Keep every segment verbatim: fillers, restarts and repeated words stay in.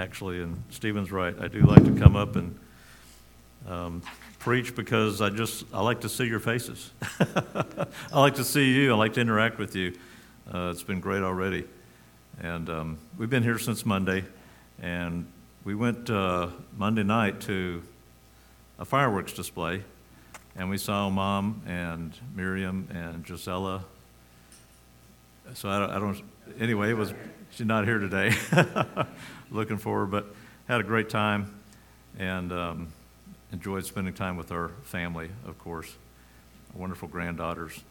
actually, and Stephen's right. I do like to come up and um, preach because I just, I like to see your faces. I like to see you. I like to interact with you. Uh, it's been great already. And um, we've been here since Monday, and we went uh, Monday night to a fireworks display, and we saw Mom and Miriam and Gisela. So I don't, I don't anyway, it was, she's not here today. Looking forward, but had a great time, and um, enjoyed spending time with our family, of course, our wonderful granddaughters.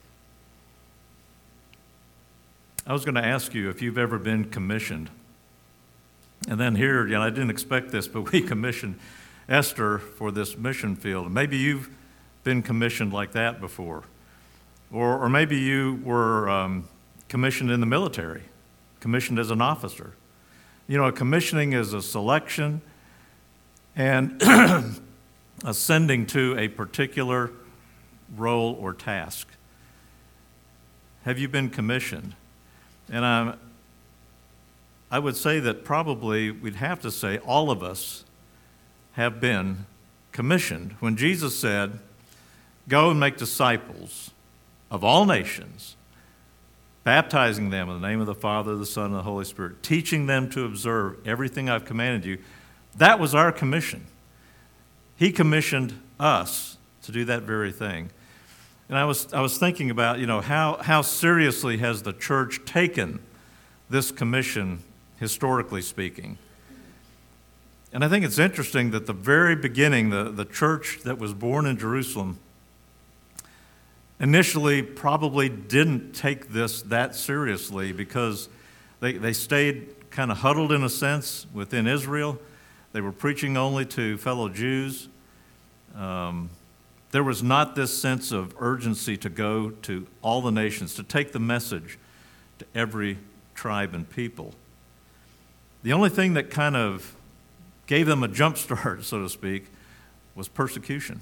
I was going to ask you if you've ever been commissioned. And then here, you know, I didn't expect this, but we commissioned Esther for this mission field. Maybe you've been commissioned like that before. Or, or maybe you were um, commissioned in the military, commissioned as an officer. You know, commissioning is a selection and ascending to a particular role or task. Have you been commissioned? And I'm, I would say that probably we'd have to say all of us have been commissioned. When Jesus said, "Go and make disciples of all nations, baptizing them in the name of the Father, the Son, and the Holy Spirit, teaching them to observe everything I've commanded you," that was our commission. He commissioned us to do that very thing. And I was I was thinking about, you know, how, how seriously has the church taken this commission, historically speaking. And I think it's interesting that the very beginning, the, the church that was born in Jerusalem, initially probably didn't take this that seriously because they, they stayed kind of huddled in a sense within Israel. They were preaching only to fellow Jews. Um, There was not this sense of urgency to go to all the nations, to take the message to every tribe and people. The only thing that kind of gave them a jump start, so to speak, was persecution.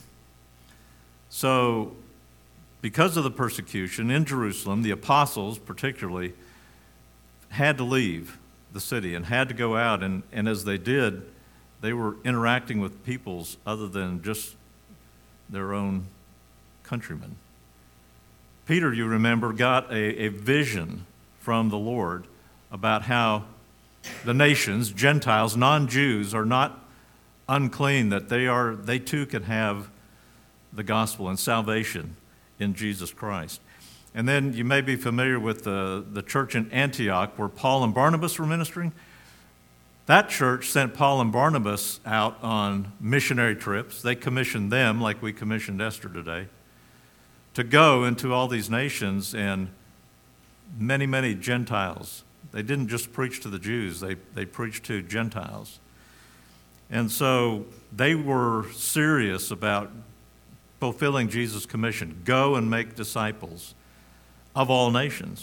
So, because of the persecution in Jerusalem, the apostles particularly had to leave the city and had to go out, and, and as they did, they were interacting with peoples other than just their own countrymen. Peter, you remember, got a, a vision from the Lord about how the nations, Gentiles, non-Jews, are not unclean, that they are, they too can have the gospel and salvation in Jesus Christ. And then you may be familiar with the, the church in Antioch where Paul and Barnabas were ministering. That church sent Paul and Barnabas out on missionary trips. They commissioned them, like we commissioned Esther today, to go into all these nations, and many, many Gentiles. They didn't just preach to the Jews, they, they preached to Gentiles. And so they were serious about fulfilling Jesus' commission. Go and make disciples of all nations.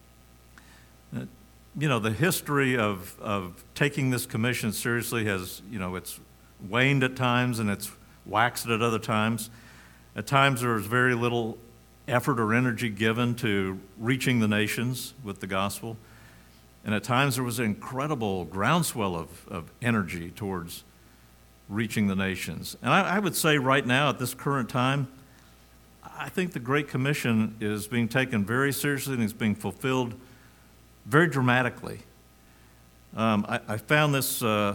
You know, the history of, of taking this commission seriously has, you know, it's waned at times and it's waxed at other times. At times there was very little effort or energy given to reaching the nations with the gospel. And at times there was an incredible groundswell of, of energy towards reaching the nations. And I, I would say right now at this current time, I think the Great Commission is being taken very seriously and is being fulfilled very dramatically. Um, I, I found this uh,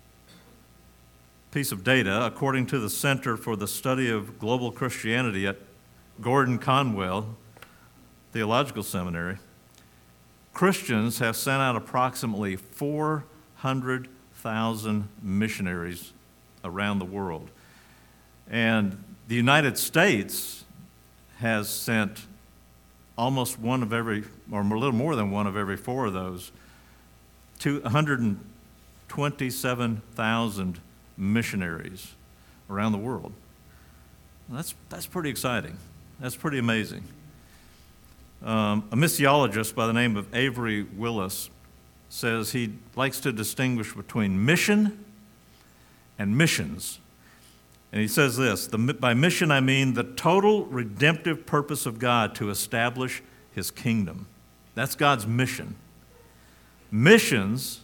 piece of data according to the Center for the Study of Global Christianity at Gordon Conwell Theological Seminary. Christians have sent out approximately four hundred thousand missionaries around the world. And the United States has sent almost one of every, or a little more than one of every four of those, to one hundred twenty-seven thousand missionaries around the world. That's, that's pretty exciting. That's pretty amazing. Um, a missiologist by the name of Avery Willis says he likes to distinguish between mission and missions. And he says this, the, by mission I mean the total redemptive purpose of God to establish his kingdom. That's God's mission. Missions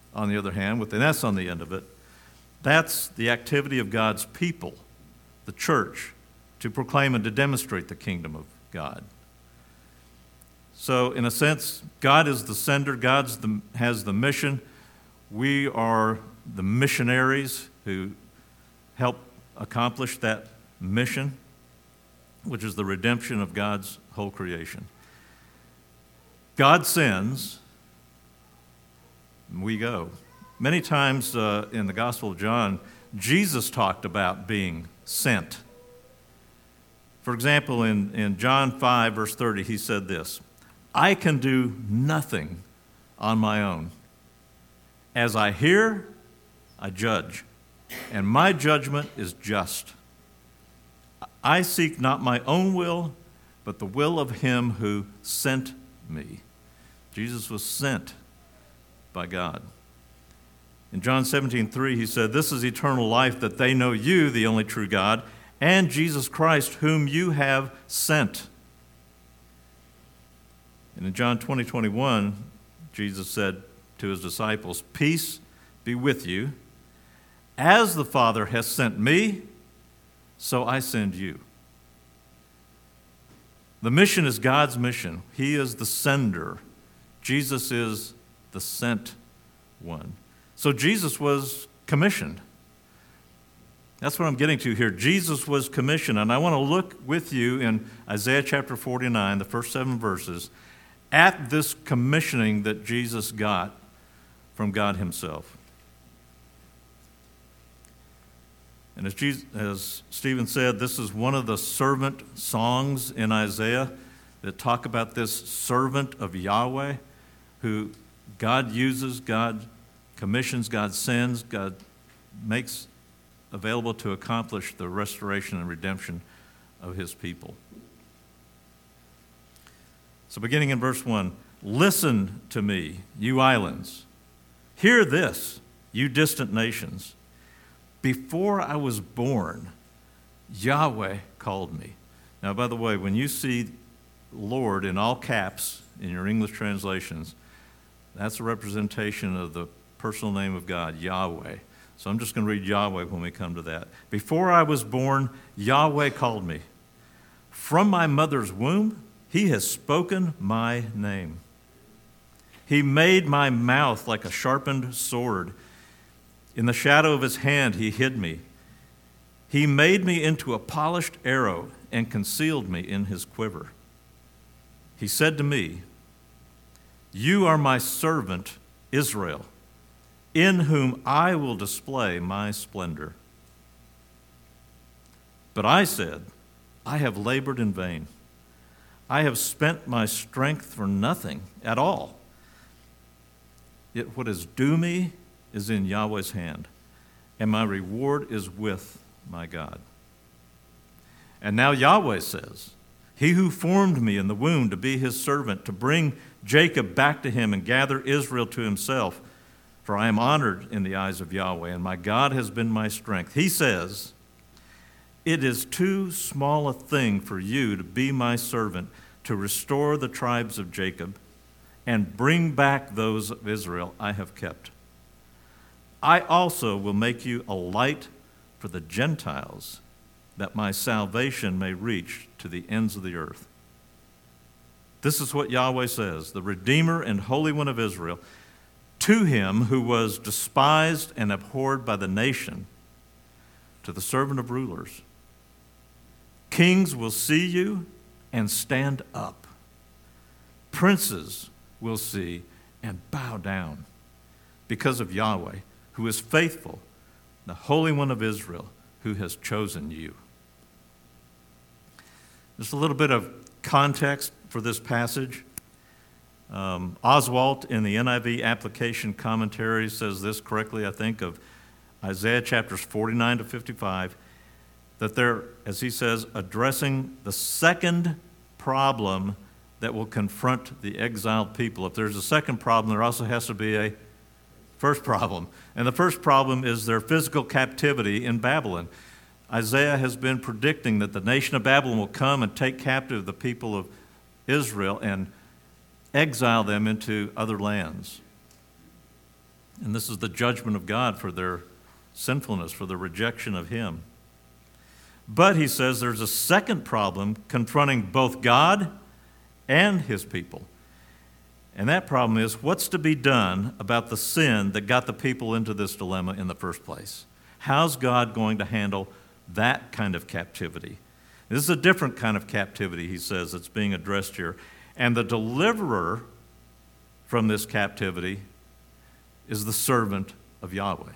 on the other hand, with an S on the end of it, that's the activity of God's people, the church, to proclaim and to demonstrate the kingdom of God. So, in a sense, God is the sender, God has the mission. We are the missionaries who help accomplish that mission, which is the redemption of God's whole creation. God sends, and we go. Many times uh, in the Gospel of John, Jesus talked about being sent. For example, in, in John five, verse thirty, he said this, "I can do nothing on my own. As I hear, I judge, and my judgment is just. I seek not my own will, but the will of him who sent me." Jesus was sent by God. In John seventeen three, he said, "This is eternal life, that they know you, the only true God, and Jesus Christ, whom you have sent." And in John twenty twenty-one, Jesus said to his disciples, "Peace be with you. As the Father has sent me, so I send you." The mission is God's mission. He is the sender. Jesus is the sent one. So Jesus was commissioned. That's what I'm getting to here. Jesus was commissioned. And I want to look with you in Isaiah chapter forty-nine, the first seven verses, at this commissioning that Jesus got from God himself. And as, Jesus, as Stephen said, this is one of the servant songs in Isaiah that talk about this servant of Yahweh who God uses, God commissions, God sends, God makes available to accomplish the restoration and redemption of his people. So beginning in verse one, "Listen to me, you islands. Hear this, you distant nations. Before I was born, Yahweh called me." Now, by the way, when you see Lord in all caps in your English translations, that's a representation of the personal name of God, Yahweh. So I'm just going to read Yahweh when we come to that. "Before I was born, Yahweh called me. From my mother's womb, he has spoken my name. He made my mouth like a sharpened sword. In the shadow of his hand, he hid me. He made me into a polished arrow and concealed me in his quiver. He said to me, 'You are my servant, Israel, in whom I will display my splendor.' But I said, 'I have labored in vain. I have spent my strength for nothing at all. Yet what is due me is in Yahweh's hand, and my reward is with my God.' And now Yahweh says, 'He who formed me in the womb to be his servant, to bring Jacob back to him and gather Israel to himself, for I am honored in the eyes of Yahweh, and my God has been my strength. He says, it is too small a thing for you to be my servant, to restore the tribes of Jacob and bring back those of Israel I have kept. I also will make you a light for the Gentiles, that my salvation may reach to the ends of the earth.'" This is what Yahweh says, the Redeemer and Holy One of Israel, to him who was despised and abhorred by the nation, to the servant of rulers. "Kings will see you and stand up. Princes will see and bow down because of Yahweh, who is faithful, the Holy One of Israel, who has chosen you." Just a little bit of context for this passage. Um, Oswalt in the N I V application commentary says this correctly, I think, of Isaiah chapters forty-nine to fifty-five, that they're, as he says, addressing the second problem that will confront the exiled people. If there's a second problem, there also has to be a first problem. And the first problem is their physical captivity in Babylon. Isaiah has been predicting that the nation of Babylon will come and take captive the people of Israel and exile them into other lands. And this is the judgment of God for their sinfulness, for the rejection of him. But he says there's a second problem confronting both God and his people. And that problem is, what's to be done about the sin that got the people into this dilemma in the first place? How's God going to handle that kind of captivity? This is a different kind of captivity, he says, that's being addressed here. And the deliverer from this captivity is the servant of Yahweh.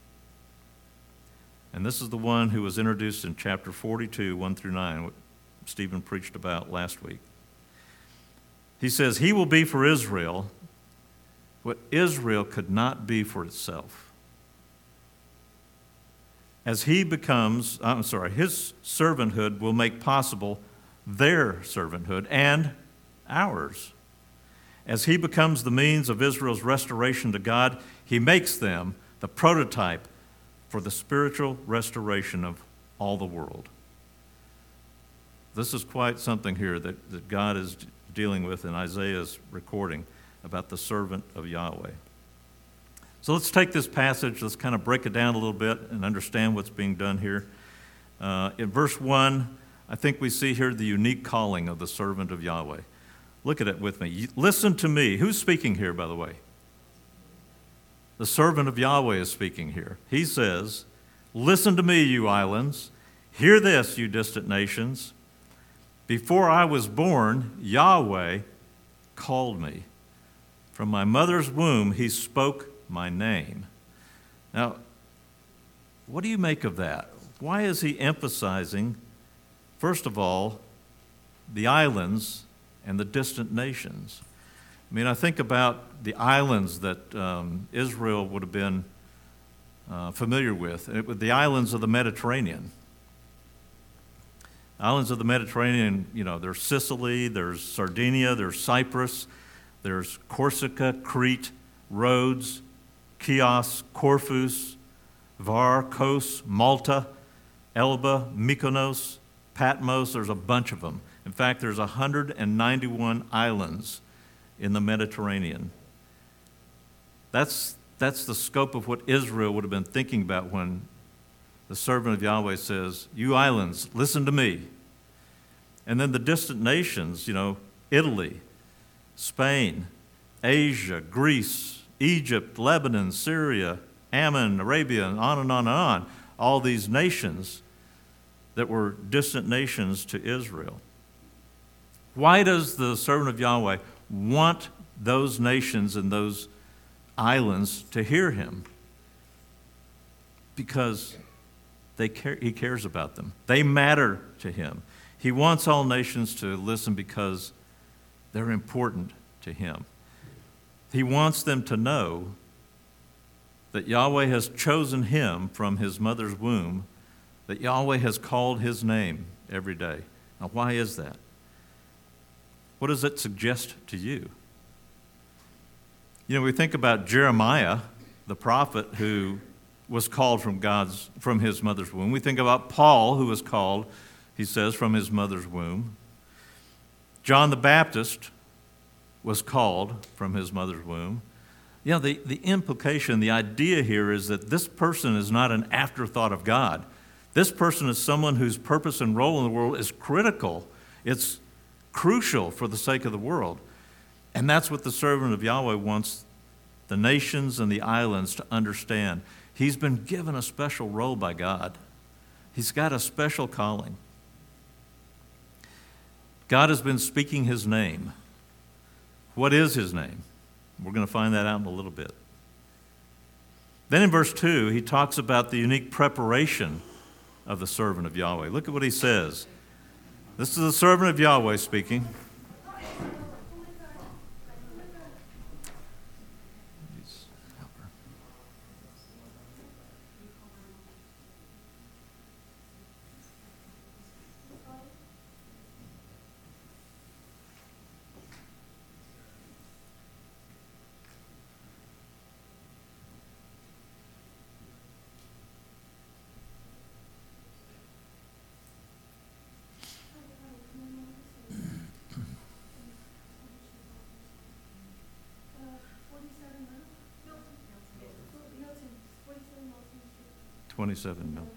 And this is the one who was introduced in chapter forty-two, one through nine, what Stephen preached about last week. He says, he will be for Israel what Israel could not be for itself. As he becomes, I'm sorry, his servanthood will make possible their servanthood and ours. As he becomes the means of Israel's restoration to God, he makes them the prototype for the spiritual restoration of all the world. This is quite something here that, that God is dealing with in Isaiah's recording about the servant of Yahweh. So let's take this passage, let's kind of break it down a little bit and understand what's being done here. Uh, in verse one, I think we see here the unique calling of the servant of Yahweh. Look at it with me. Listen to me. Who's speaking here, by the way? The servant of Yahweh is speaking here. He says, listen to me, you islands. Hear this, you distant nations. Before I was born, Yahweh called me. From my mother's womb, he spoke my name. Now, what do you make of that? Why is he emphasizing, first of all, the islands and the distant nations? I mean, I think about the islands that um, Israel would have been uh, familiar with, it was the islands of the Mediterranean. Islands of the Mediterranean, you know, there's Sicily, there's Sardinia, there's Cyprus, there's Corsica, Crete, Rhodes, Chios, Corfu, Var, Kos, Malta, Elba, Mykonos, Patmos. There's a bunch of them. In fact, there's one hundred ninety-one islands in the Mediterranean. That's, that's the scope of what Israel would have been thinking about when the servant of Yahweh says, you islands, listen to me. And then the distant nations, you know, Italy, Spain, Asia, Greece, Egypt, Lebanon, Syria, Ammon, Arabia, and on and on and on. All these nations that were distant nations to Israel. Why does the servant of Yahweh want those nations and those islands to hear him? Because they care, he cares about them. They matter to him. He wants all nations to listen because they're important to him. He wants them to know that Yahweh has chosen him from his mother's womb, that Yahweh has called his name every day. Now, why is that? What does it suggest to you? You know, we think about Jeremiah, the prophet who was called from God's, from his mother's womb. We think about Paul, who was called, he says, from his mother's womb. John the Baptist was called from his mother's womb. You know, the, the implication, the idea here is that this person is not an afterthought of God. This person is someone whose purpose and role in the world is critical. It's crucial for the sake of the world. And that's what the servant of Yahweh wants the nations and the islands to understand. He's been given a special role by God. He's got a special calling. God has been speaking his name. What is his name? We're going to find that out in a little bit. Then in verse two, he talks about the unique preparation of the servant of Yahweh. Look at what he says. This is the servant of Yahweh speaking. twenty-seven mil.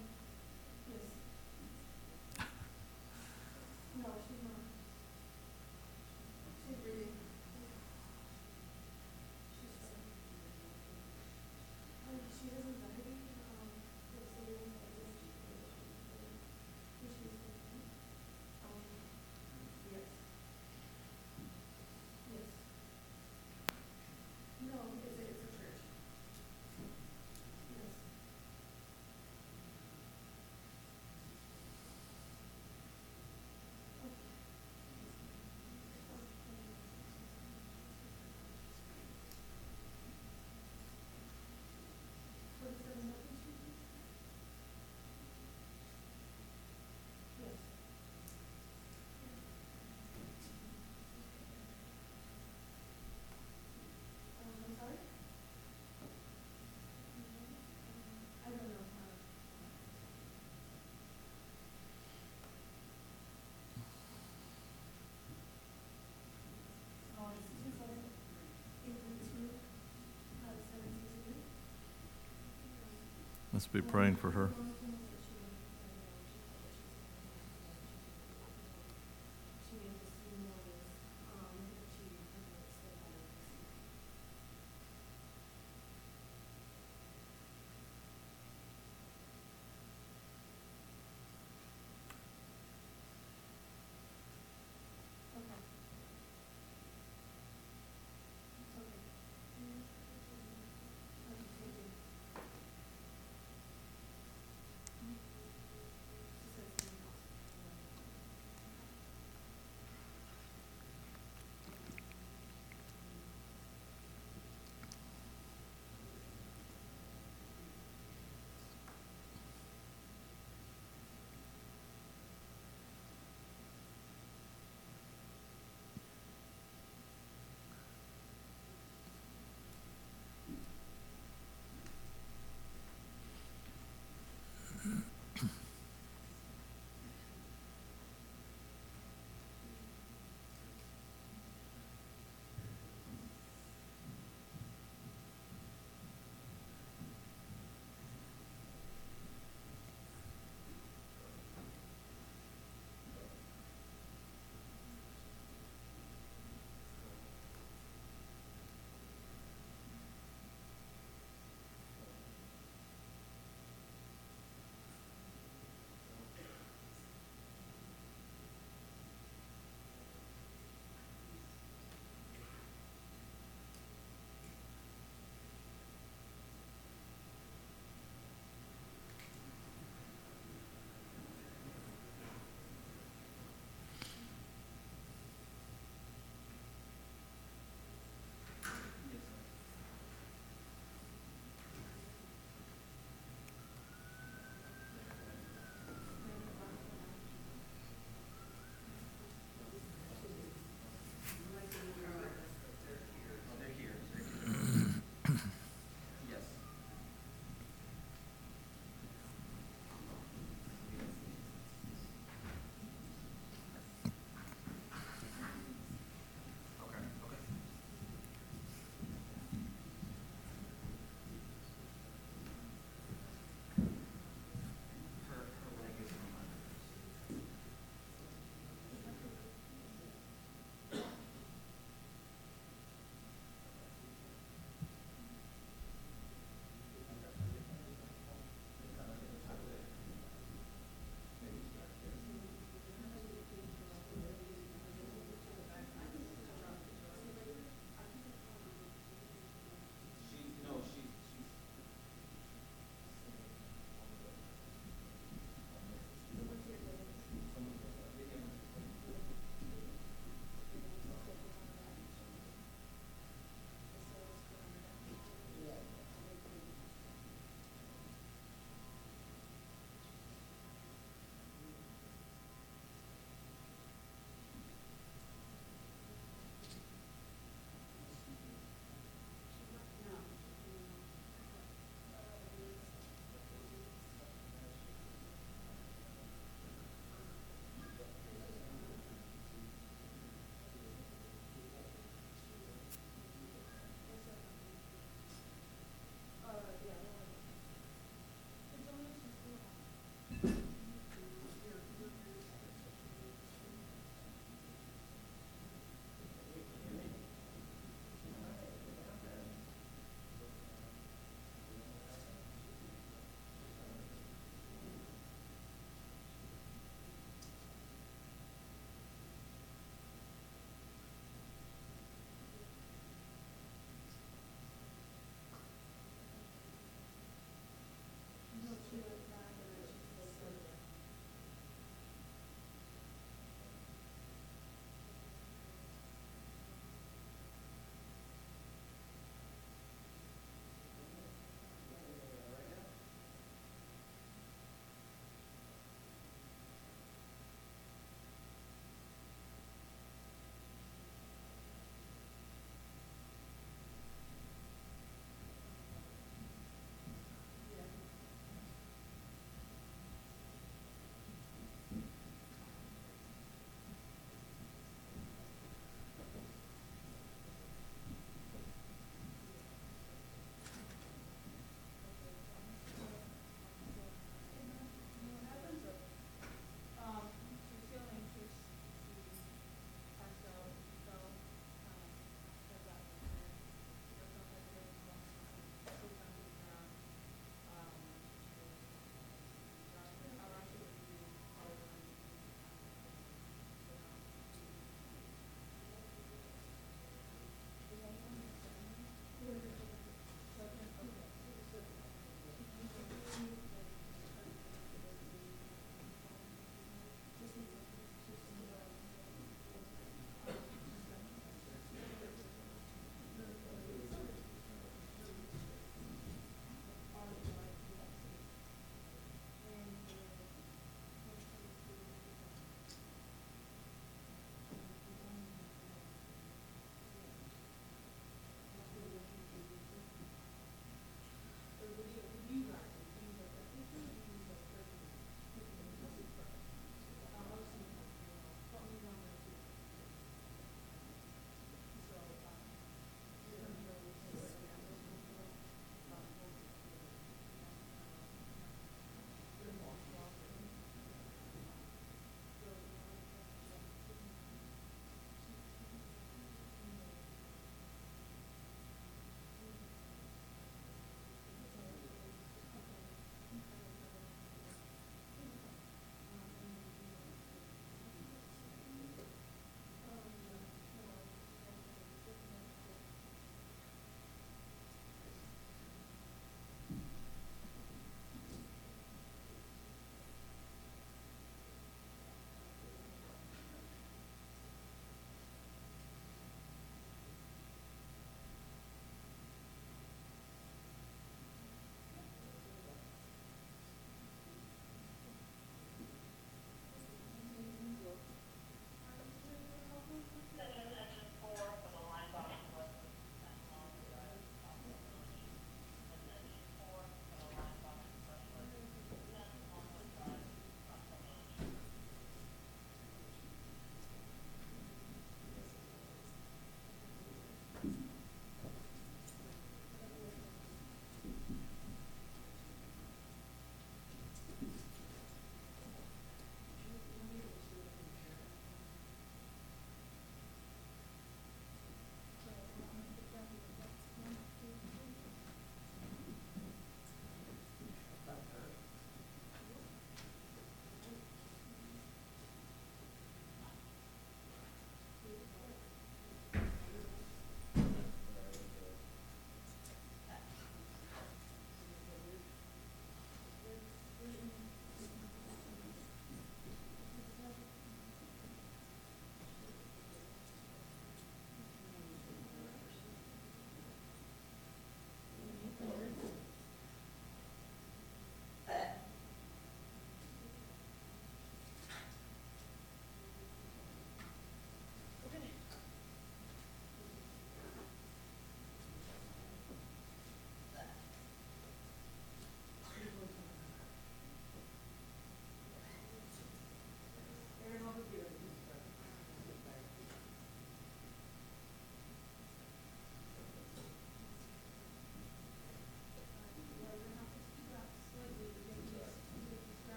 Let's be praying for her.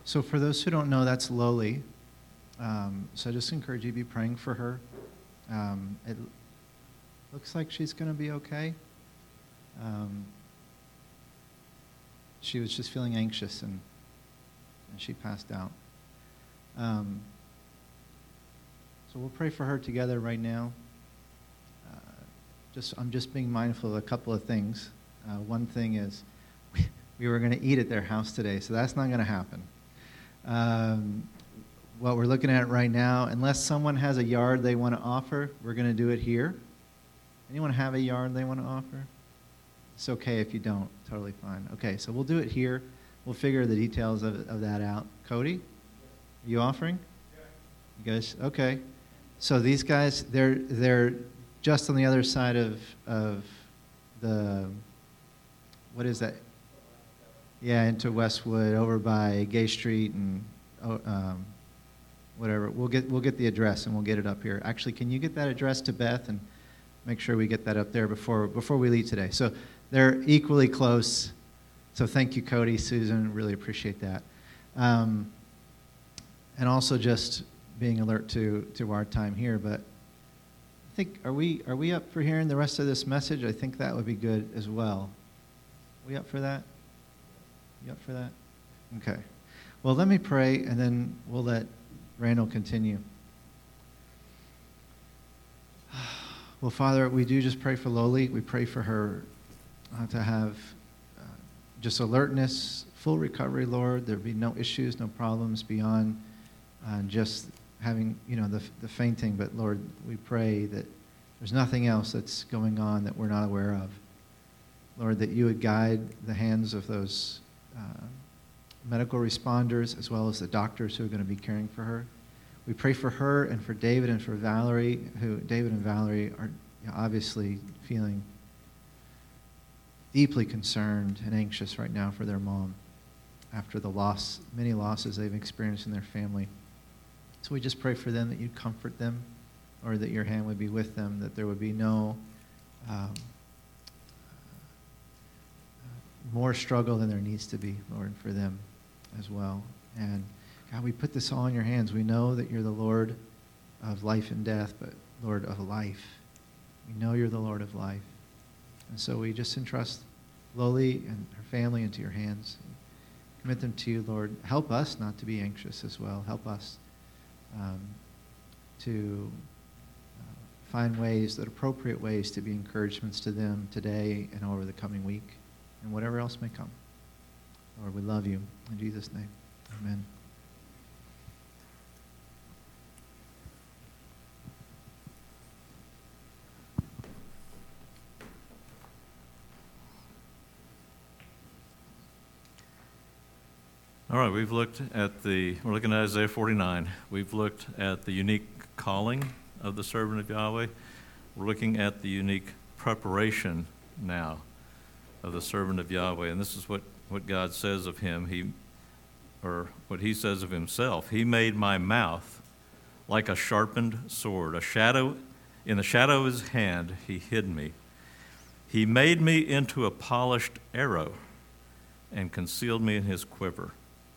So for those who don't know, that's Loli. Um, so I just encourage you to be praying for her. Um, it looks like she's going to be okay. Um, she was just feeling anxious, and, and she passed out. Um, so we'll pray for her together right now. Uh, just I'm just being mindful of a couple of things. Uh, one thing is we, we were going to eat at their house today, so that's not going to happen. Um, what we're looking at right now, unless someone has a yard they want to offer, we're going to do it here. Anyone have a yard they want to offer? It's okay if you don't. Totally fine. Okay, so we'll do it here. We'll figure the details of, of that out. Cody, are you offering? You guys, okay. So these guys, they're they're just on the other side of of the, what is that? Yeah, into Westwood, over by Gay Street and oh, um, whatever. We'll get we'll get the address and we'll get it up here. Actually, can you get that address to Beth and make sure we get that up there before before we leave today? So they're equally close. So thank you, Cody, Susan. Really appreciate that. Um, and also just being alert to to our time here. But I think are we are we up for hearing the rest of this message? I think that would be good as well. Are we up for that? You up for that? Okay. Well, let me pray, and then we'll let Randall continue. Well, Father, we do just pray for Loli. We pray for her uh, to have uh, just alertness, full recovery, Lord. There be no issues, no problems beyond uh, just having, you know, the, the fainting. But, Lord, we pray that there's nothing else that's going on that we're not aware of. Lord, that you would guide the hands of those uh, medical responders as well as the doctors who are going to be caring for her. We pray for her and for David and for Valerie, who David and Valerie are, you know, obviously feeling deeply concerned and anxious right now for their mom after the loss, many losses they've experienced in their family. So we just pray for them that you'd comfort them, or that your hand would be with them, that there would be no um, more struggle than there needs to be, Lord, for them as well. And God, we put this all in your hands. We know that you're the Lord of life and death, but Lord of life. We know you're the Lord of life. And so we just entrust Loli and her family into your hands. Commit them to you, Lord. Help us not to be anxious as well. Help us um, to uh, find ways, that appropriate ways to be encouragements to them today and over the coming week and whatever else may come. Lord, we love you. In Jesus' name, amen. All right, we've looked at the, we're looking at Isaiah forty-nine. We've looked at the unique calling of the servant of Yahweh. We're looking at the unique preparation now of the servant of Yahweh. And this is what, what God says of him, he, or what he says of himself. He made my mouth like a sharpened sword. A shadow, in the shadow of his hand, he hid me. He made me into a polished arrow and concealed me in his quiver.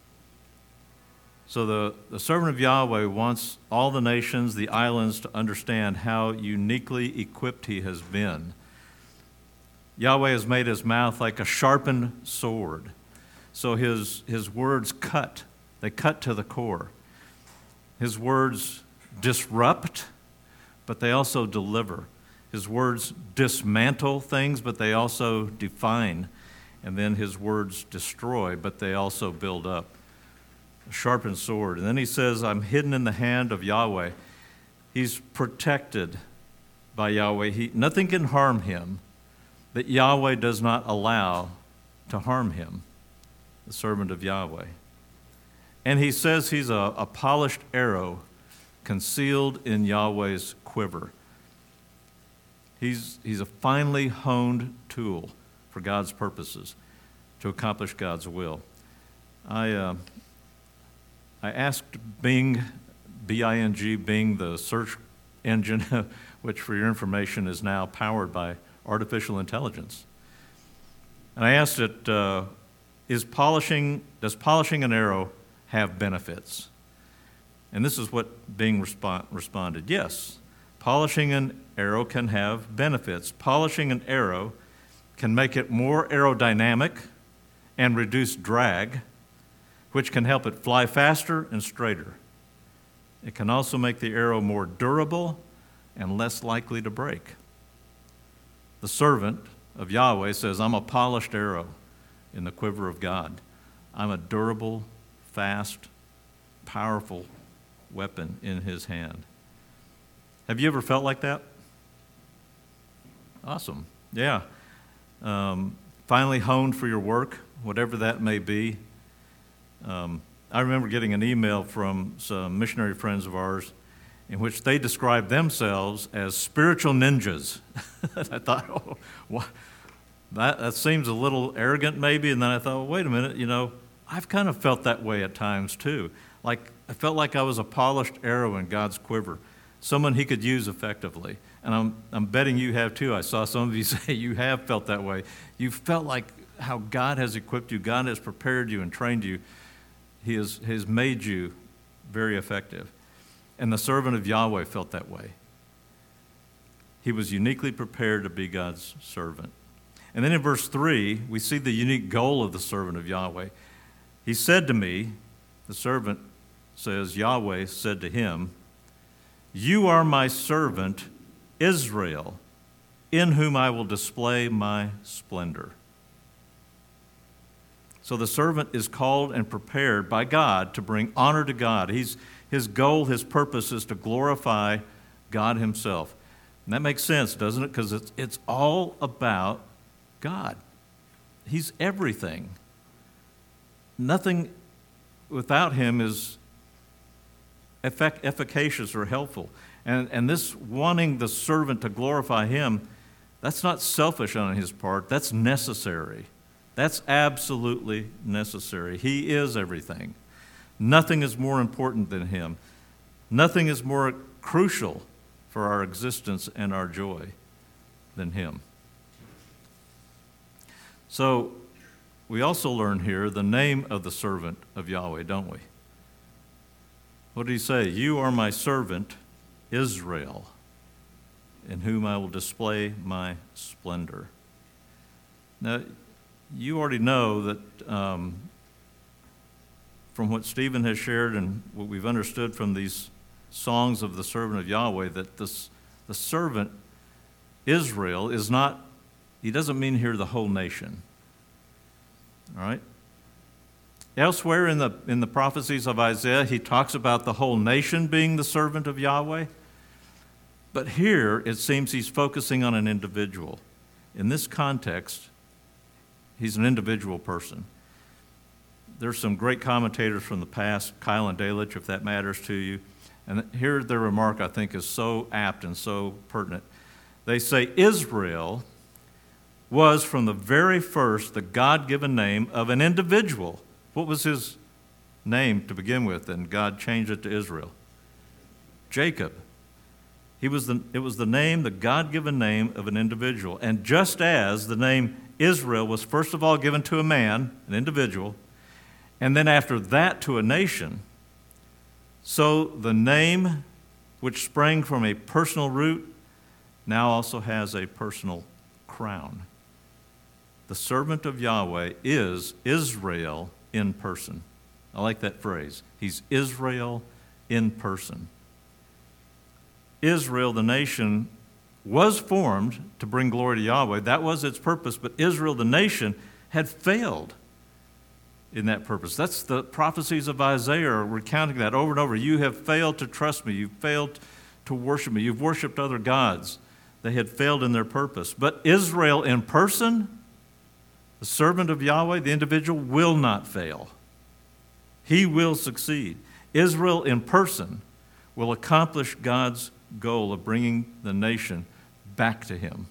So the, the servant of Yahweh wants all the nations, the islands, to understand how uniquely equipped he has been. Yahweh has made his mouth like a sharpened sword. So his, his words cut. They cut to the core. His words disrupt, but they also deliver. His words dismantle things, but they also define. And then his words destroy, but they also build up. A sharpened sword. And then he says, I'm hidden in the hand of Yahweh. He's protected by Yahweh. He, nothing can harm him that Yahweh does not allow to harm him, the servant of Yahweh. And he says he's a, a polished arrow concealed in Yahweh's quiver. He's, he's a finely honed tool for God's purposes to accomplish God's will. I uh, I asked Bing, B I N G, Bing, the search engine, which for your information is now powered by artificial intelligence. And I asked it, uh, is polishing, does polishing an arrow have benefits. And this is what Bing respond, responded. Yes, polishing an arrow can have benefits. Polishing an arrow can make it more aerodynamic and reduce drag, which can help it fly faster and straighter. It can also make the arrow more durable and less likely to break. The servant of Yahweh says, I'm a polished arrow in the quiver of God. I'm a durable, fast, powerful weapon in his hand. Have you ever felt like that? Awesome. Yeah. Um, finally honed for your work, whatever that may be. Um, I remember getting an email from some missionary friends of ours in which they described themselves as spiritual ninjas. I thought, oh, what? That, that seems a little arrogant maybe, and then I thought, well, wait a minute, you know, I've kind of felt that way at times too. Like, I felt like I was a polished arrow in God's quiver, someone he could use effectively. And I'm, I'm betting you have too. I saw some of you say you have felt that way. You felt like how God has equipped you, God has prepared you and trained you. He has, has made you very effective. And the servant of Yahweh felt that way. He was uniquely prepared to be God's servant. And then in verse three, we see the unique goal of the servant of Yahweh. He said to me, the servant says, Yahweh said to him, you are my servant, Israel, in whom I will display my splendor. So the servant is called and prepared by God to bring honor to God. He's, his goal, his purpose is to glorify God himself. And that makes sense, doesn't it? Because it's, it's all about God. He's everything. Nothing without him is effic- efficacious or helpful. And, and this wanting the servant to glorify him, that's not selfish on his part. That's necessary. That's absolutely necessary. He is everything. Nothing is more important than him. Nothing is more crucial for our existence and our joy than him. So we also learn here the name of the servant of Yahweh, don't we? What did he say? You are my servant, Israel, in whom I will display my splendor. Now, you already know that um, from what Stephen has shared and what we've understood from these songs of the servant of Yahweh, that this, the servant, Israel, is not, he doesn't mean here the whole nation. All right? Elsewhere in the, in the prophecies of Isaiah, he talks about the whole nation being the servant of Yahweh. But here, it seems he's focusing on an individual. In this context, he's an individual person. There's some great commentators from the past, Kyle and Delitzsch, if that matters to you. And here their remark, I think, is so apt and so pertinent. They say, Israel was from the very first the God-given name of an individual. What was his name to begin with? And God changed it to Israel. Jacob. He was the, it was the name, the God-given name of an individual. And just as the name Israel was first of all given to a man, an individual, and then after that to a nation, so the name which sprang from a personal root now also has a personal crown. The servant of Yahweh is Israel in person. I like that phrase. He's Israel in person. Israel, the nation, was formed to bring glory to Yahweh. That was its purpose, but Israel, the nation, had failed in that purpose. That's the prophecies of Isaiah are recounting that over and over. You have failed to trust me. You've failed to worship me. You've worshiped other gods. They had failed in their purpose. But Israel in person, the servant of Yahweh, the individual, will not fail. He will succeed. Israel in person will accomplish God's goal of bringing the nation back to him.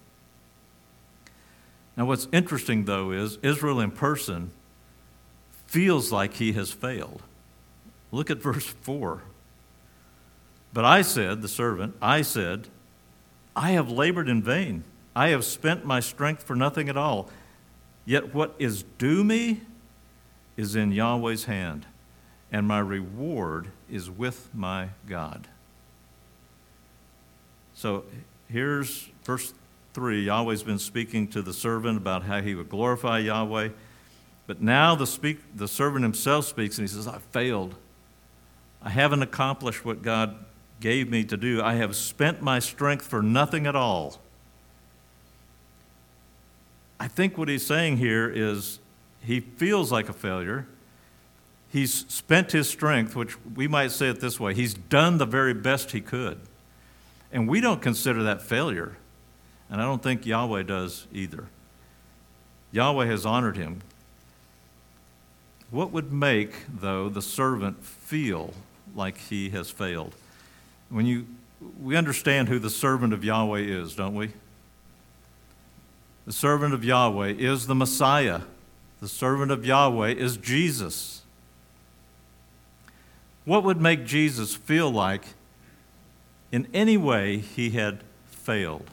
Now, what's interesting, though, is Israel in person feels like he has failed. Look at verse four. But I said, the servant, I said, I have labored in vain. I have spent my strength for nothing at all. Yet what is due me is in Yahweh's hand. and my reward is with my God. So here's verse three. Yahweh's been speaking to the servant about how he would glorify Yahweh. But now the, speak, the servant himself speaks, and he says, I failed. I haven't accomplished what God gave me to do. I have spent my strength for nothing at all. I think what he's saying here is he feels like a failure. He's spent his strength, which we might say it this way. He's done the very best he could. And we don't consider that failure. And I don't think Yahweh does either. Yahweh has honored him. What would make, though, the servant feel like he has failed? When you, we understand who the servant of Yahweh is, don't we? The servant of Yahweh is the Messiah. The servant of Yahweh is Jesus. What would make Jesus feel like in any way he had failed?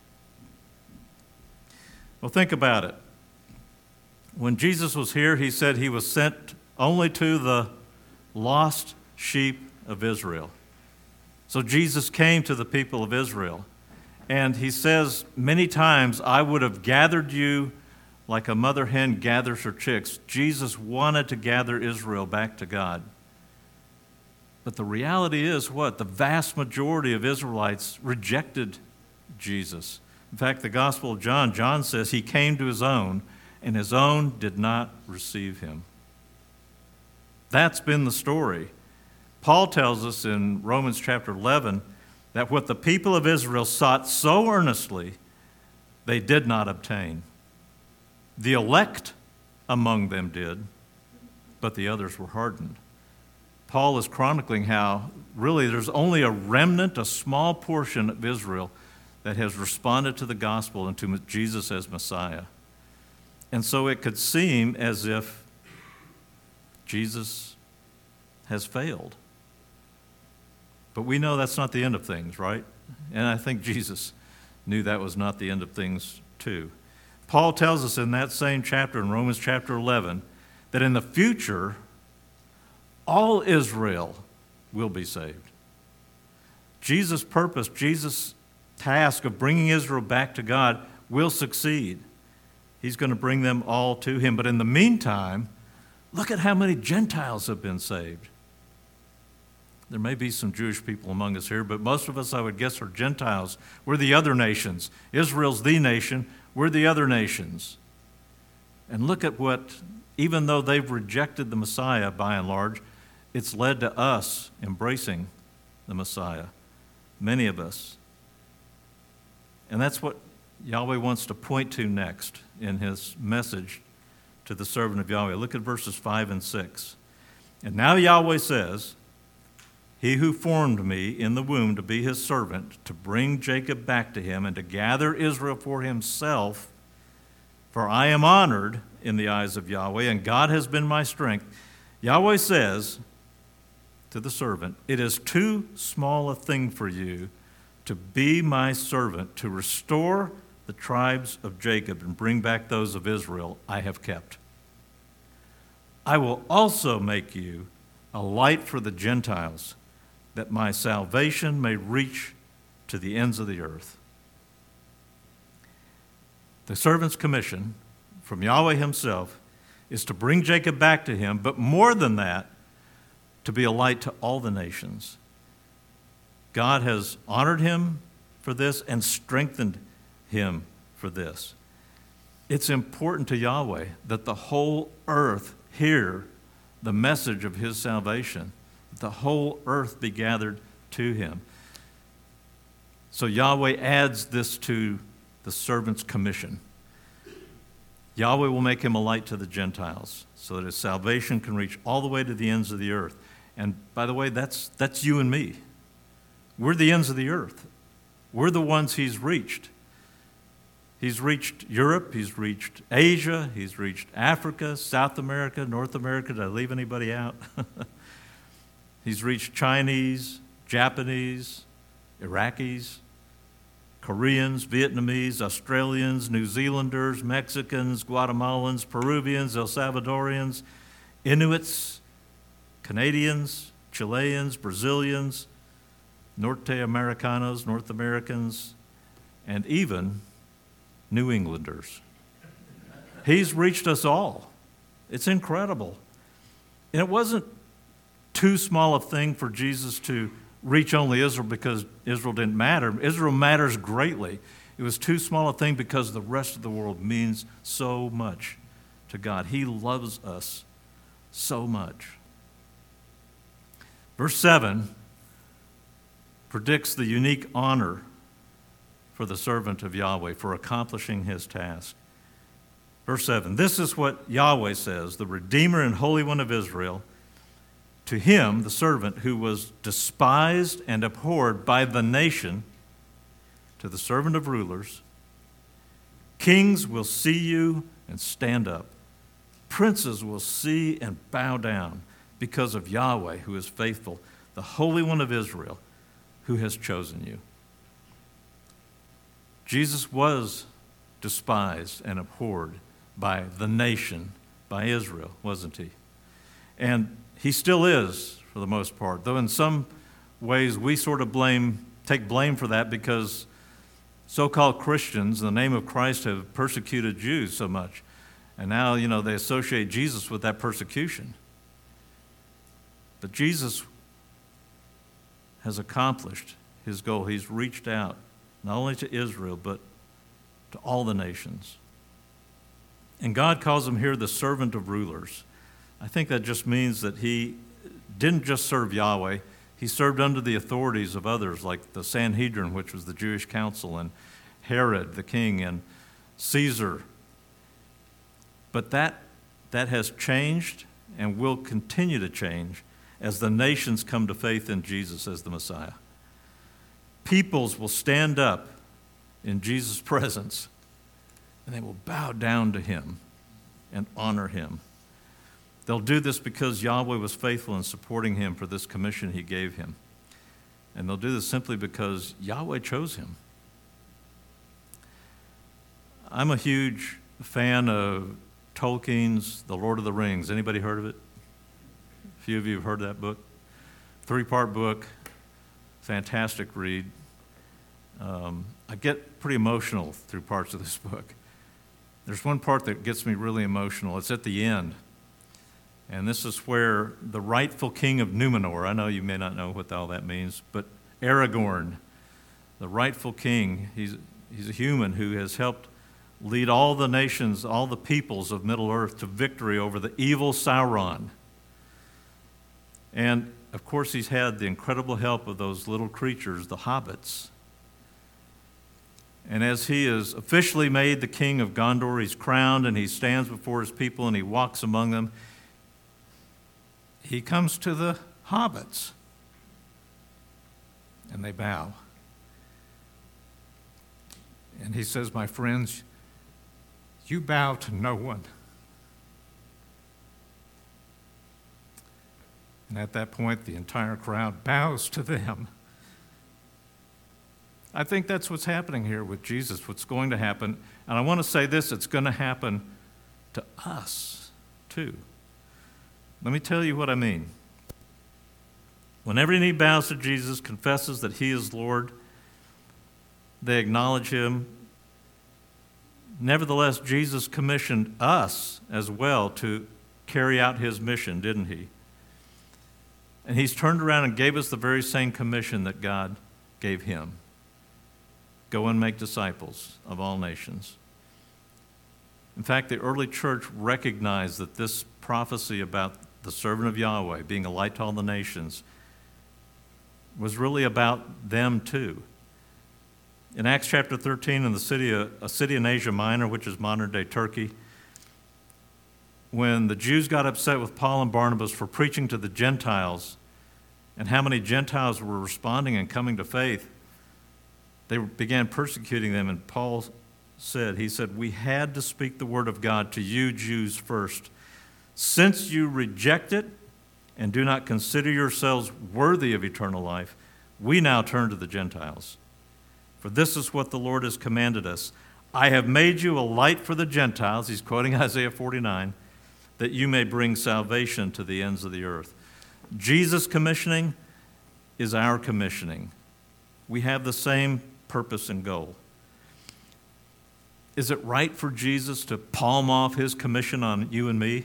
Well, think about it. When Jesus was here, he said he was sent only to the lost sheep of Israel. So Jesus came to the people of Israel. And he says many times, I would have gathered you like a mother hen gathers her chicks. Jesus wanted to gather Israel back to God. But the reality is what? The vast majority of Israelites rejected Jesus. In fact, the Gospel of John, John says he came to his own, and his own did not receive him. That's been the story. Paul tells us in Romans chapter eleven that what the people of Israel sought so earnestly, they did not obtain. The elect among them did, but the others were hardened. Paul is chronicling how really there's only a remnant, a small portion of Israel that has responded to the gospel and to Jesus as Messiah. And so it could seem as if Jesus has failed. But we know that's not the end of things, right? And I think Jesus knew that was not the end of things too. Paul tells us in that same chapter, in Romans chapter eleven, that in the future, all Israel will be saved. Jesus' purpose, Jesus' task of bringing Israel back to God will succeed. He's going to bring them all to him. But in the meantime, look at how many Gentiles have been saved. There may be some Jewish people among us here, but most of us, I would guess, are Gentiles. We're the other nations. Israel's the nation. We're the other nations. And look at what, even though they've rejected the Messiah by and large, it's led to us embracing the Messiah, many of us. And that's what Yahweh wants to point to next in his message to the servant of Yahweh. Look at verses five and six. And now Yahweh says, he who formed me in the womb to be his servant, to bring Jacob back to him, and to gather Israel for himself, for I am honored in the eyes of Yahweh, and God has been my strength. Yahweh says to the servant, it is too small a thing for you to be my servant, to restore the tribes of Jacob and bring back those of Israel I have kept. I will also make you a light for the Gentiles, that my salvation may reach to the ends of the earth. The servant's commission from Yahweh himself is to bring Jacob back to him, but more than that, to be a light to all the nations. God has honored him for this and strengthened him for this. It's important to Yahweh that the whole earth hear the message of his salvation, that the whole earth be gathered to him. So Yahweh adds this to the servant's commission. Yahweh will make him a light to the Gentiles so that his salvation can reach all the way to the ends of the earth. And by the way, that's, that's you and me. We're the ends of the earth. We're the ones he's reached. He's reached Europe, he's reached Asia, he's reached Africa, South America, North America. Did I leave anybody out? He's reached Chinese, Japanese, Iraqis, Koreans, Vietnamese, Australians, New Zealanders, Mexicans, Guatemalans, Peruvians, El Salvadorians, Inuits, Canadians, Chileans, Brazilians, Norte Americanos, North Americans, and even New Englanders. He's reached us all. It's incredible. And it wasn't too small a thing for Jesus to reach only Israel because Israel didn't matter. Israel matters greatly. It was too small a thing because the rest of the world means so much to God. He loves us so much. Verse seven predicts the unique honor for the servant of Yahweh for accomplishing his task. Verse seven, this is what Yahweh says, the Redeemer and Holy One of Israel, to him, the servant who was despised and abhorred by the nation, to the servant of rulers, kings will see you and stand up. Princes will see and bow down because of Yahweh, who is faithful, the Holy One of Israel, who has chosen you. Jesus was despised and abhorred by the nation, by Israel, wasn't he? And he still is, for the most part, though in some ways we sort of blame, take blame for that because so-called Christians in the name of Christ have persecuted Jews so much. And now, you know, they associate Jesus with that persecution. But Jesus has accomplished his goal. He's reached out, not only to Israel, but to all the nations. And God calls him here the servant of rulers. I think that just means that he didn't just serve Yahweh. He served under the authorities of others, like the Sanhedrin, which was the Jewish council, and Herod, the king, and Caesar. But that, that has changed and will continue to change as the nations come to faith in Jesus as the Messiah. Peoples will stand up in Jesus' presence, and they will bow down to him and honor him. They'll do this because Yahweh was faithful in supporting him for this commission he gave him. And they'll do this simply because Yahweh chose him. I'm a huge fan of Tolkien's The Lord of the Rings. Anybody heard of it? A few of you have heard that book. Three-part book, fantastic read. Um, I get pretty emotional through parts of this book. There's one part that gets me really emotional. It's at the end. And this is where the rightful king of Numenor, I know you may not know what all that means, but Aragorn, the rightful king, he's, he's a human who has helped lead all the nations, all the peoples of Middle-earth to victory over the evil Sauron. And, of course, he's had the incredible help of those little creatures, the hobbits. And as he is officially made the king of Gondor, he's crowned and he stands before his people and he walks among them. He comes to the hobbits and they bow. And he says, my friends, you bow to no one. And at that point, the entire crowd bows to them. I think that's what's happening here with Jesus, what's going to happen. And I want to say this, it's going to happen to us too. Let me tell you what I mean. When every knee bows to Jesus, confesses that he is Lord, they acknowledge him. Nevertheless, Jesus commissioned us as well to carry out his mission, didn't he? And he's turned around and gave us the very same commission that God gave him. Go and make disciples of all nations. In fact, the early church recognized that this prophecy about the servant of Yahweh being a light to all the nations was really about them too. In Acts chapter thirteen, in the city of, a city in Asia Minor, which is modern-day Turkey, when the Jews got upset with Paul and Barnabas for preaching to the Gentiles and how many Gentiles were responding and coming to faith, they began persecuting them, and Paul said, he said, we had to speak the word of God to you Jews first. Since you reject it and do not consider yourselves worthy of eternal life, we now turn to the Gentiles. For this is what the Lord has commanded us. I have made you a light for the Gentiles, he's quoting Isaiah forty-nine, that you may bring salvation to the ends of the earth. Jesus' commissioning is our commissioning. We have the same purpose and goal. Is it right for Jesus to palm off his commission on you and me?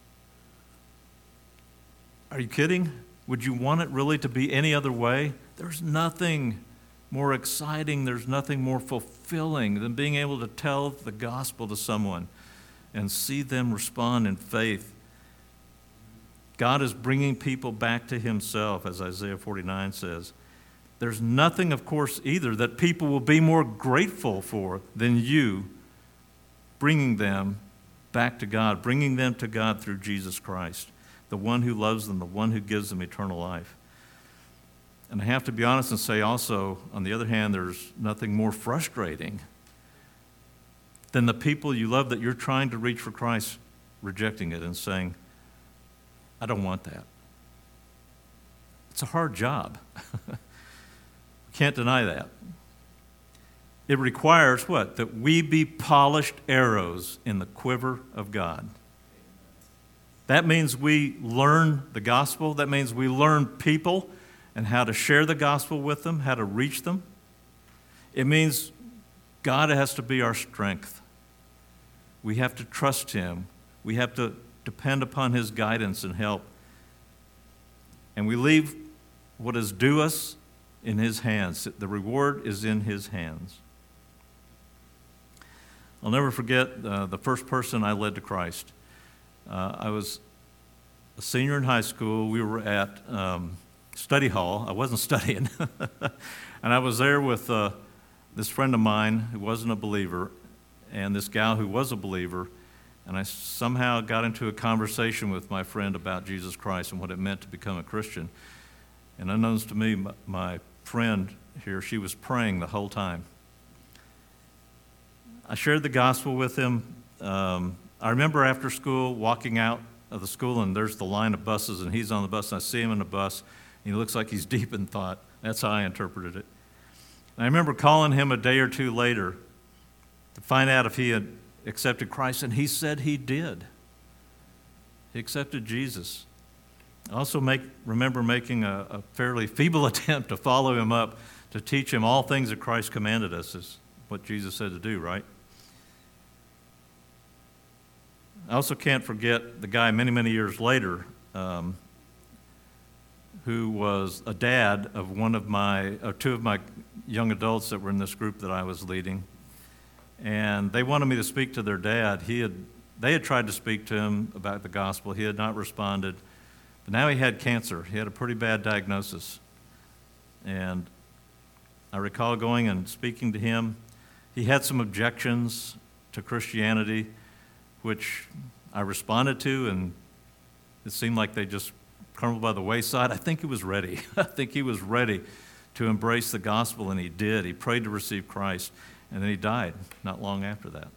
Are you kidding? Would you want it really to be any other way? There's nothing more exciting, there's nothing more fulfilling than being able to tell the gospel to someone and see them respond in faith. God is bringing people back to himself, as Isaiah forty-nine says. There's nothing, of course, either that people will be more grateful for than you bringing them back to God, bringing them to God through Jesus Christ, the one who loves them, the one who gives them eternal life. And I have to be honest and say also, on the other hand, there's nothing more frustrating than the people you love that you're trying to reach for Christ rejecting it and saying, I don't want that. It's a hard job. Can't deny that. It requires what? That we be polished arrows in the quiver of God. That means we learn the gospel. That means we learn people and how to share the gospel with them, how to reach them. It means God has to be our strength. We have to trust him. We have to depend upon his guidance and help. And we leave what is due us in his hands. The reward is in his hands. I'll never forget uh, the first person I led to Christ. Uh, I was a senior in high school. We were at um, study hall. I wasn't studying. And I was there with uh, this friend of mine who wasn't a believer and this gal who was a believer. And I somehow got into a conversation with my friend about Jesus Christ and what it meant to become a Christian. And unknowns to me, my, my friend here, she was praying the whole time. I shared the gospel with him. Um, I remember after school walking out of the school, and there's the line of buses, and he's on the bus, and I see him in the bus, and he looks like he's deep in thought. That's how I interpreted it. And I remember calling him a day or two later to find out if he had accepted Christ, and he said he did. He accepted Jesus. I also make, remember making a, a fairly feeble attempt to follow him up, to teach him all things that Christ commanded us, is what Jesus said to do, right? I also can't forget the guy many, many years later um, who was a dad of one of my, or two of my young adults that were in this group that I was leading. And they wanted me to speak to their dad. He had, they had tried to speak to him about the gospel. He had not responded. But now he had cancer. He had a pretty bad diagnosis. And I recall going and speaking to him. He had some objections to Christianity, which I responded to, and it seemed like they just crumbled by the wayside. I think he was ready. I think he was ready to embrace the gospel, and he did. He prayed to receive Christ, and then he died not long after that.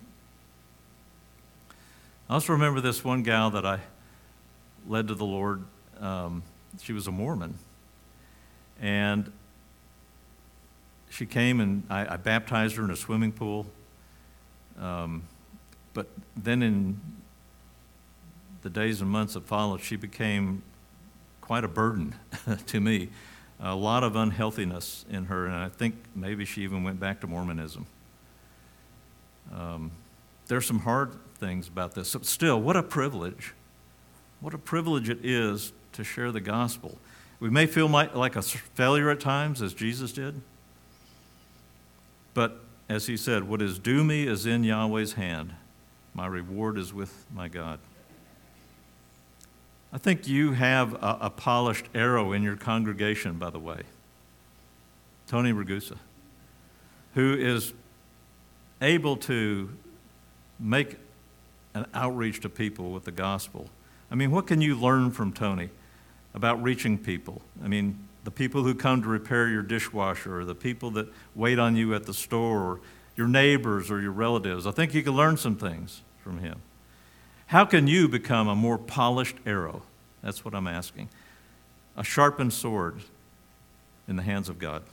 I also remember this one gal that I led to the Lord. Um, she was a Mormon, and she came, and I, I baptized her in a swimming pool. Um, but then in the days and months that followed, she became quite a burden to me. A lot of unhealthiness in her, and I think maybe she even went back to Mormonism. Um, there's some hard things about this. So still, what a privilege. What a privilege it is to share the gospel. We may feel like a failure at times, as Jesus did. But as he said, what is due me is in Yahweh's hand. My reward is with my God. I think you have a, a polished arrow in your congregation, by the way. Tony Ragusa, who is able to make an outreach to people with the gospel. I mean, what can you learn from Tony about reaching people? I mean, the people who come to repair your dishwasher, or the people that wait on you at the store, or your neighbors or your relatives. I think you can learn some things from him. How can you become a more polished arrow? That's what I'm asking. A sharpened sword in the hands of God.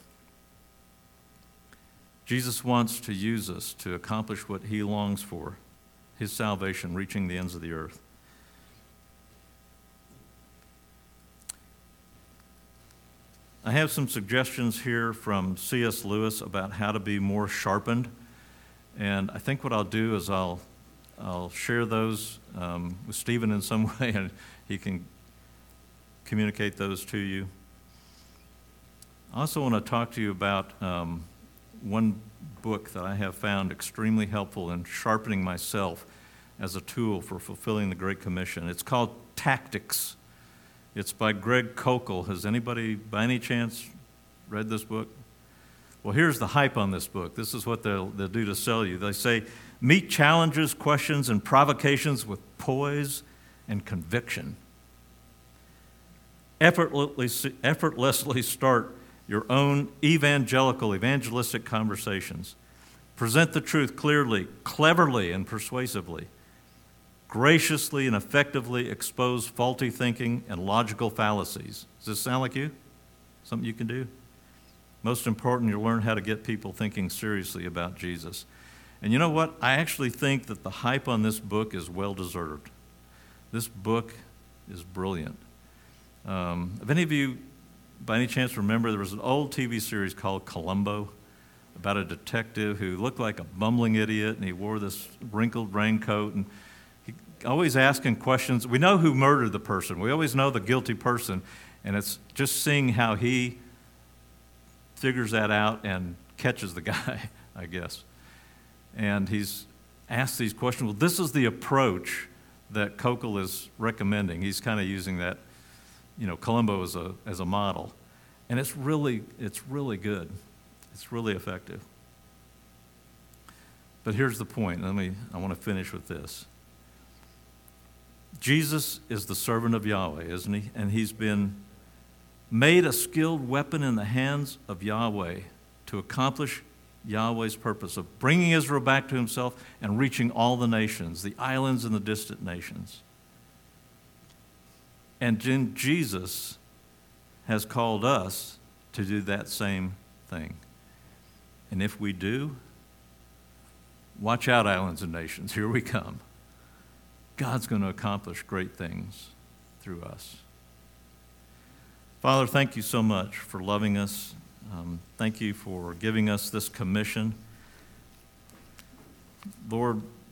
Jesus wants to use us to accomplish what he longs for, his salvation, reaching the ends of the earth. I have some suggestions here from C S Lewis about how to be more sharpened. And I think what I'll do is I'll, I'll share those um, with Stephen in some way, and he can communicate those to you. I also want to talk to you about um, one book that I have found extremely helpful in sharpening myself as a tool for fulfilling the Great Commission. It's called Tactics. It's by Greg Koukl. Has anybody, by any chance, read this book? Well, here's the hype on this book. This is what they'll, they'll do to sell you. They say, meet challenges, questions, and provocations with poise and conviction. Effortlessly, effortlessly start your own evangelical, evangelistic conversations. Present the truth clearly, cleverly, and persuasively. Graciously and effectively expose faulty thinking and logical fallacies. Does this sound like you? Something you can do? Most important, you'll learn how to get people thinking seriously about Jesus. And you know what? I actually think that the hype on this book is well-deserved. This book is brilliant. Um, if any of you, by any chance, remember, there was an old T V series called Columbo about a detective who looked like a bumbling idiot, and he wore this wrinkled raincoat, and he always asking questions. We know who murdered the person. We always know the guilty person, and it's just seeing how he figures that out and catches the guy, I guess. And he's asked these questions. Well, this is the approach that Koukl is recommending. He's kind of using that, you know, Columbo as a as a model. And it's really, it's really good. It's really effective. But here's the point. Let me, I want to finish with this. Jesus is the servant of Yahweh, isn't he? And he's been made a skilled weapon in the hands of Yahweh to accomplish Yahweh's purpose of bringing Israel back to himself and reaching all the nations, the islands and the distant nations. And Jesus has called us to do that same thing. And if we do, watch out, islands and nations. Here we come. God's going to accomplish great things through us. Father, thank you so much for loving us. Um, thank you for giving us this commission. Lord,